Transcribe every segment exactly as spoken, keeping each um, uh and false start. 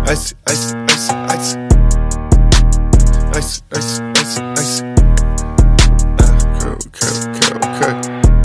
Ice, ice, ice, ice. Ice, ice, ice, ice. Ah, okay, okay, okay.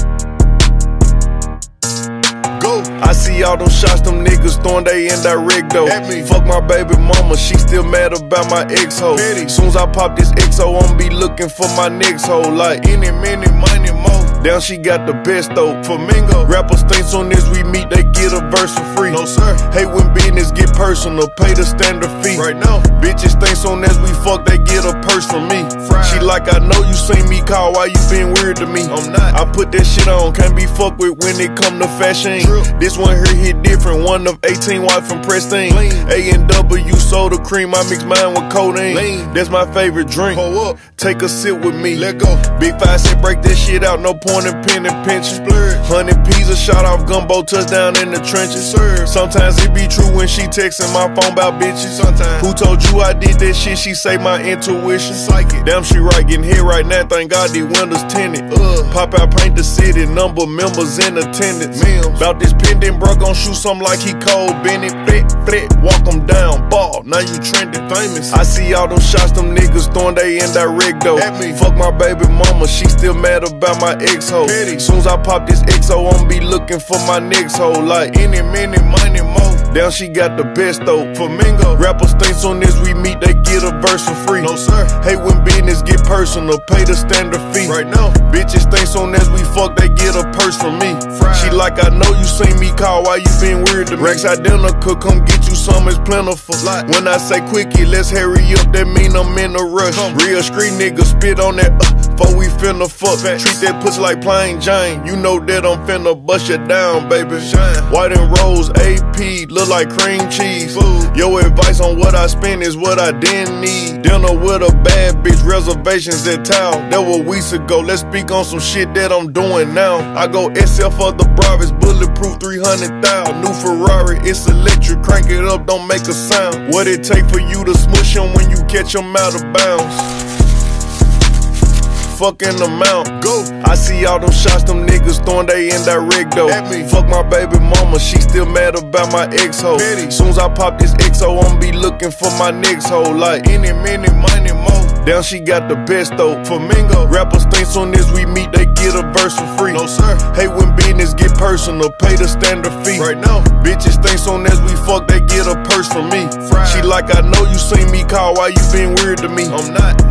Go. I see all them shots, them niggas throwing they indirect though. At me. Fuck my baby mama, she still mad about my ex-ho. Soon as I pop this X O, I'ma be looking for my next hoe. Like any minute, money more. Down she got the best though. Flamingo. Rappers think soon as we meet, they get a verse for free. No sir. Hate when business get personal, pay the standard fee. Right now, bitches think soon as we fuck, they get a purse from me. Fried. She like, I know you seen me call, why you been weird to me? I'm not. I put that shit on, can't be fucked with when it come to fashion. True. This one here hit different, one of eighteen white from Pristine. A and W soda cream, I mix mine with codeine. Lean. That's my favorite drink. Pull up. Take a sip with me. Let go. Big five said break that shit out, no point in pen and pinching. Hundred pizza shot off gumbo, touchdown in the trenches. Sir. Sometimes it be true when she texting my phone about bitches. Sometimes. Who told you I did that shit? She say my intuition. Psychic. Damn, she right, getting hit right now. Thank God these windows tinted. Ugh. Pop out, paint the city, number members in attendance. Meals. About this pendant, bro, gon' shoot something like he cold. Bennett, fret, fret, walk him down, ball. Now you trending famous. I see all them shots, them niggas throwing they indirect though. At me. Fuck my baby mama, she still mad about my ex-ho. Soon as I pop this X O, I'ma be looking for my next hoe. Like any minute, money more. Down she got the best though. Flamingo. Rappers think soon as we meet, they get a verse for free. No sir. Hate when business get personal, pay the standard fee. Right now, bitches think soon as we fuck, they get a purse from me. Fried. She like, I know you seen me call, why you been weird to me? Rex identical, come get you some, it's plentiful. Like, when I say quickie, let's hurry up, that mean I'm in a rush. Come. Real street niggas spit on that uh, before we finna fuck. Facts. Treat that pussy like plain Jane, you know that I'm finna bust you down, baby. Shine. White and rose, A P, look like cream cheese. Food. Your advice on what I spend is what I didn't need. Dinner with a bad bitch, reservations at town. That was weeks ago, let's speak on some shit that I'm doing now. I go S L for the bravest, bulletproof three hundred thousand. New Ferrari, it's electric, crank it up, don't make a sound. What it take for you to smush him when you catch him out of bounds? Fucking amount. Go. I see all them shots, them niggas throwing they indirect though. At me. Fuck my baby mama, she still mad about my ex-ho. Soon as I pop this X O, I'ma be looking for my next hoe. Like any minute, money more. Down she got the best though. Flamingo. Rappers think soon as we meet, they get a verse for free. No sir. Hate when business get personal, pay the standard fee. Right now, bitches think soon as we fuck, they get a purse from me. Fried. She like, I know you seen me call, why you been weird to me? I'm not.